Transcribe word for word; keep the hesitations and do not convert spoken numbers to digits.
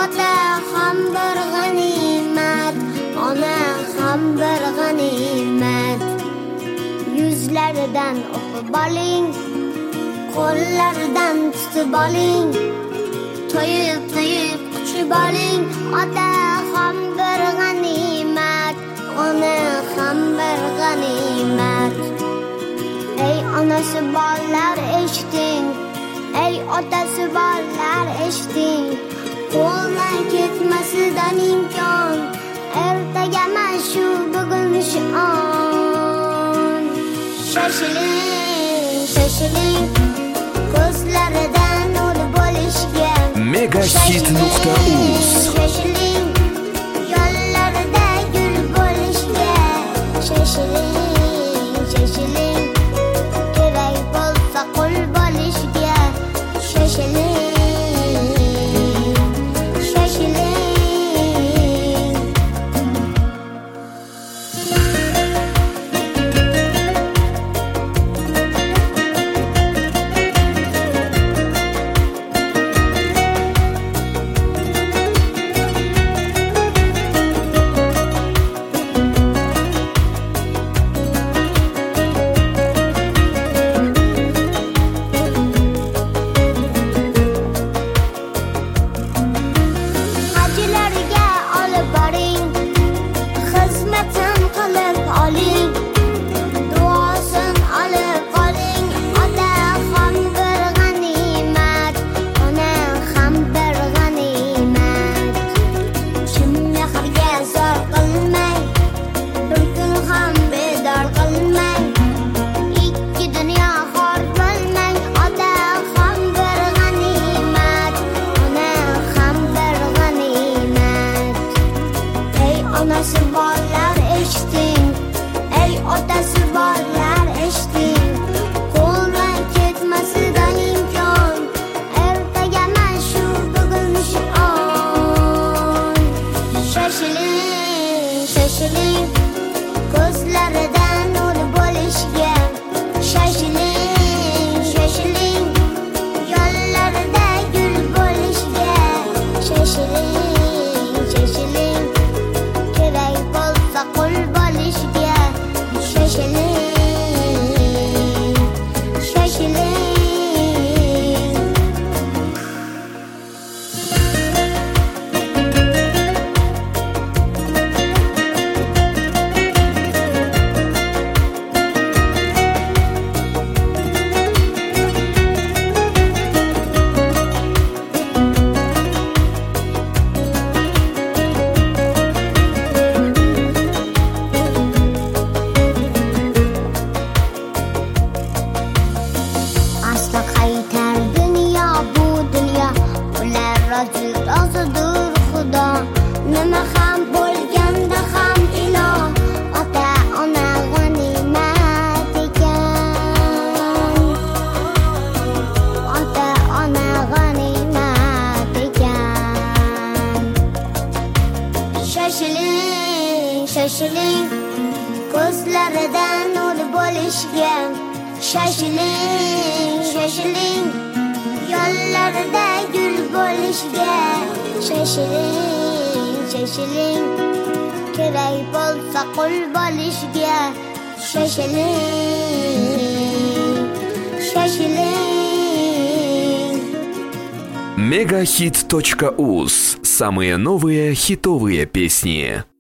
ota ham bir g'animat, ona ham bir g'animat. Yuzlaridan o'qib oling, qo'llaridan tutib oling, to'yib to'yib quchib oling. Ota ham bir g'animat, ona ham bir g'animat. Ey onasi bollar eshiting, ey otasi bollar eshiting, qo'ldan ketmasidan imkon, ertaga emas shu bugun shu on. Shoshiling, shoshiling, ko'zlaridan nur bo'lishga megahit nuqta uz. Shoshiling, yo'llarida gul bo'lishga. Shoshiling, shoshiling, kerak bo'lsa qul bo'lishga. Shoshiling, shoshiling. Hajilarga olib boring, xizmatin qilib oling, duosin olib qoling. Ota ham bir g'animat, ona ham bir g'animat. Chin mehrga zor qilmang, bir kun ham bedor qilmang. Ikki dunyo xor bo'lmang. Ota ham bir g'animat, ona ham bir g'animat. Ey onasi bollar eshiting, ey otasi bollar eshiting, qo'ldan ketmasidan imkon, ertaga emas shu bugun shu on. Shoshiling, shoshiling, ko'zlaridan nur bo'lishga. Shoshiling, shoshiling, yo'llarida gul bo'lishga. Shoshiling, shoshiling, kerak bo'lsa qul bo'lishga. Shoshiling, shoshiling. Asli qaytar dunyo bu dunyo, ular rozi rozidur Xudo. Nima ham bo'lganda ham iloh, ota ona g'animat ekan. Ota ona g'animat ekan. Shoshiling, shoshiling, ko'zlaridan nur bo'lishga. Shoshiling, shoshiling, yo'llarida gul bo'lishga. Shoshiling, shoshiling, kerak bo'lsa qul bo'lishga. Shoshiling, shoshiling. megahit точка уз. Самые новые хитовые песни.